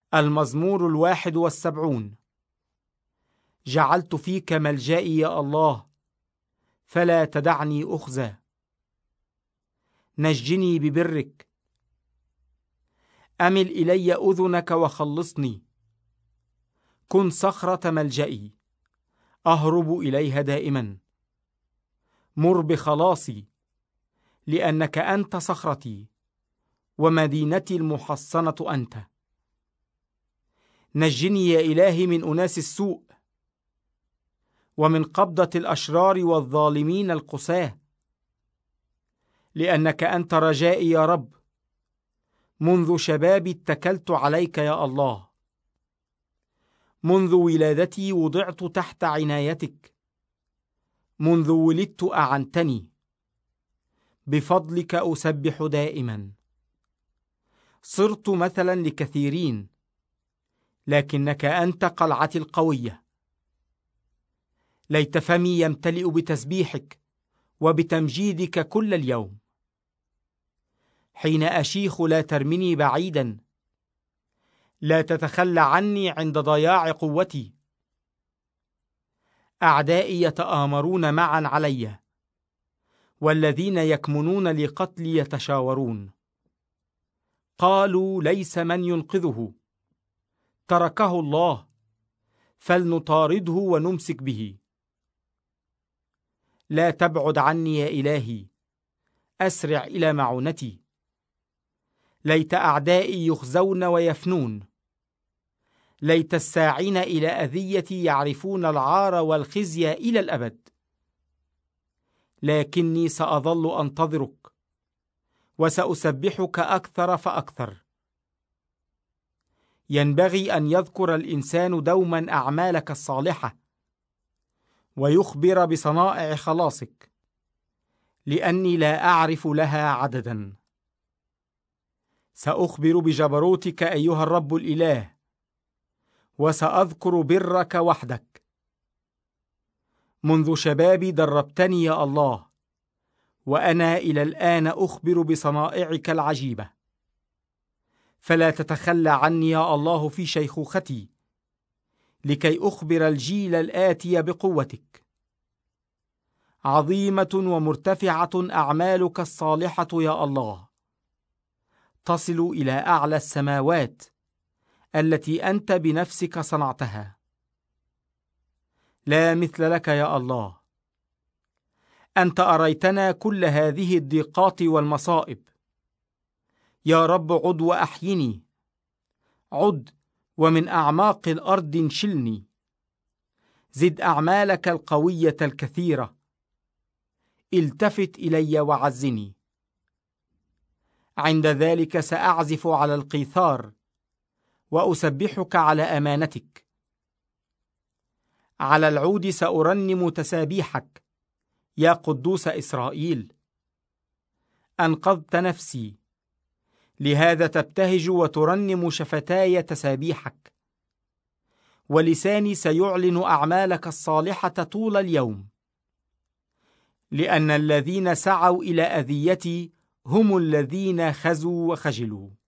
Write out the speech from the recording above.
المزمور 71. جعلت فيك ملجئي يا الله، فلا تدعني أخزى. نجني ببرك، أمل إلي أذنك وخلصني. كن صخرة ملجئي، أهرب إليها دائما. مر بخلاصي، لأنك أنت صخرتي ومدينتي المحصنة أنت. نجني يا إلهي من أناس السوء، ومن قبضة الأشرار والظالمين القساة، لأنك أنت رجائي يا رب. منذ شبابي اتكلت عليك يا الله. منذ ولادتي وضعت تحت عنايتك. منذ ولدت أعنتني. بفضلك أسبح دائما. صرت مثلا لكثيرين، لكنك أنت قلعتي القوية. ليت فمي يمتلئ بتسبيحك وبتمجيدك كل اليوم. حين أشيخ لا ترمني بعيدا، لا تتخلى عني عند ضياع قوتي. أعدائي يتآمرون معا علي، والذين يكمنون لقتلي يتشاورون. قالوا ليس من ينقذه، تركه الله، فلنطارده ونمسك به. لا تبعد عني يا إلهي، أسرع إلى معونتي. ليت أعدائي يخزون ويفنون. ليت الساعين إلى أذيتي يعرفون العار والخزي إلى الأبد. لكني سأظل أنتظرك، وسأسبحك أكثر فأكثر. ينبغي أن يذكر الإنسان دوما أعمالك الصالحة، ويخبر بصنائع خلاصك، لأني لا أعرف لها عددا. سأخبر بجبروتك أيها الرب الإله، وسأذكر برك وحدك. منذ شبابي دربتني يا الله، وأنا إلى الآن أخبر بصنائعك العجيبة. فلا تتخلى عني يا الله في شيخوختي، لكي أخبر الجيل الآتي بقوتك. عظيمة ومرتفعة أعمالك الصالحة يا الله، تصل إلى أعلى السماوات التي أنت بنفسك صنعتها. لا مثل لك يا الله. أنت أريتنا كل هذه الضيقات والمصائب. يا رب عد وأحيني. عد ومن أعماق الأرض انشلني. زد أعمالك القوية الكثيرة. التفت إلي وعزني. عند ذلك سأعزف على القيثار، وأسبحك على أمانتك. على العود سأرنم تسابيحك يا قدوس إسرائيل. أنقذت نفسي، لهذا تبتهج وترنم شفتاي تسابيحك. ولساني سيعلن أعمالك الصالحة طول اليوم، لأن الذين سعوا إلى أذيتي هم الذين خزوا وخجلوا.